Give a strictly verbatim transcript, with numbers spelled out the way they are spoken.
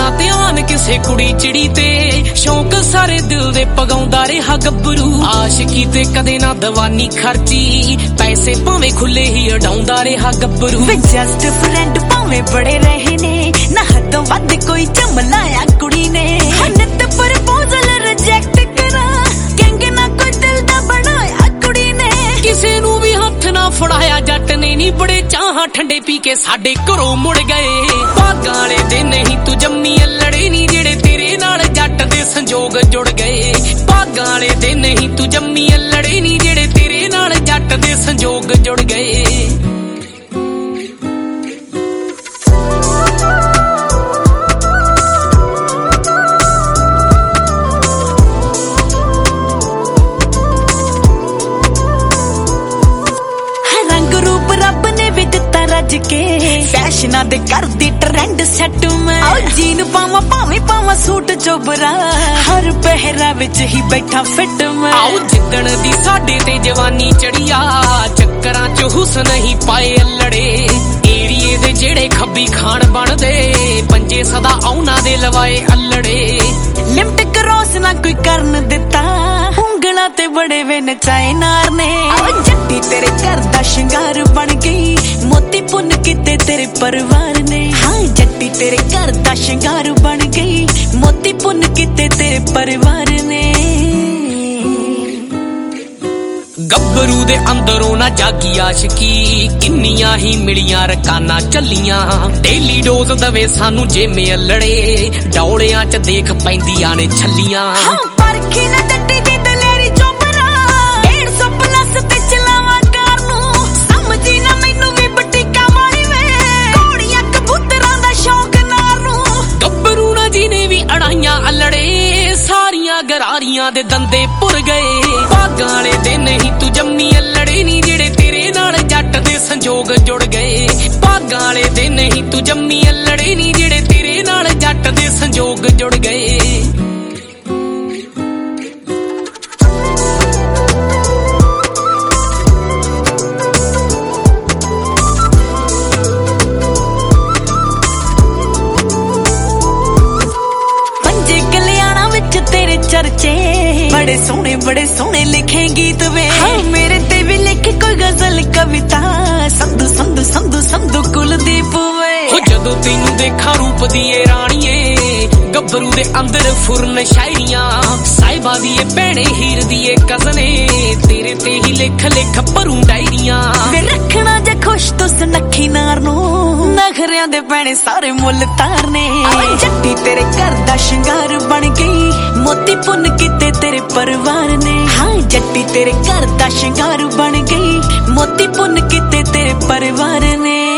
ध्यान किसे कुड़ी चिड़ी ते शौक सारे दिल दे पगाउंदा रहा गब्बरू आशिकी ते कदे ना दवानी खर्ची पैसे भावें खुले ही अडाउंदा रहा गब्बरू जस्ट फ्रेंड भावें बड़े रहे ने ना हदों वध कोई चमलाया कुड़ी ने नित प्रपोजल रिजेक्ट करा कहंगे ना कोई दिल दा बनाया कुड़ी ने किसे नू भी हथ ना फड़ाया जट ने नी बड़े चाह ठंडे पी के साडे घरों मुड़ गए भागां वाले दे नहीं तू जम्मी लड़े नी जेड़े तेरे नाल जट दे संजोग जुड़ गए भागां वाले दे नहीं तू जम्मी लड़े नी जेड़े तेरे नाल जट दे संजोग जुड़ गए के फैशना दे कर दी ट्रेंड सेट में आओ जीन पावा पावे पावा सूट चोबरा हर पहरा विच ही बैठा फिट में आओ जिदण दी साडे ते जवानी चढ़िया चक्करां च हुस्न ही पाए लड़े एरिए दे जेड़े खब्बी खान बन दे पंजे सदा औना दे लवाए अल्लड़े लिम्ट क्रॉस ना कोई करन दिता उंगला ते बड़े वे नचाए नार ने आओ जट्टी तेरे घर दा शिंगार बन गई मोती पुन किते तेरे परिवार ने हाँ जट्टी तेरे घर दा शिंगार बन गई मोती पुन किते तेरे परिवार ने गब्बरू दे अंदरों ना जागी आशिकी किन्नियां ही मिलियां रकाना चलियां डेली डोज दवे सानू जेमे अल्लड़े डौलियां च देख पैंदियां ने छलियां हाँ परखी ना जट्टी दी दलेरी चोपरा डेढ़ सौ प्लस ते चलावा कार नू समझी ना मैनू भी बटीका वाली वे घोड़ियां कबूतरां दा शौक नार नू गब्बरू ना जी ने भी अड़ाइयां अल्लड़े सारियां गरारियां दे दंदे पुर गए भागां वाले दे नहीं तू जम्मी लड़े नी जेड़े तेरे नाल जट दे संजोग जुड़ गए भागां वाले दे नहीं तू जम्मी लड़े नी जेड़े तेरे नाल जट दे संजोग जुड़ गए चर्चे बड़े सोने बड़े सोने लिखे गीत वे हाँ मेरे ते भी लिखे कोई गजल कविता संधु संधु संधु संधु कुलदीप वे हो जदों तैनू देखा रूप दिए राणीए गब्बरू दे अंदर फुरन शायरियां साहिबा दिए भैणे हीर दिए कजने तेरे ते ही लिख लिख भरूं डायरियां वे रखना जे खुश तो सुनखी नार नू नखरियां दे भैणे सारे मुल तारने जट्टी तेरे घर दा शिंगार बन गई मोती पुन किते तेरे परिवार ने हाँ जट्टी तेरे घर दा शिंगार बन गई मोती पुन किते तेरे परिवार ने।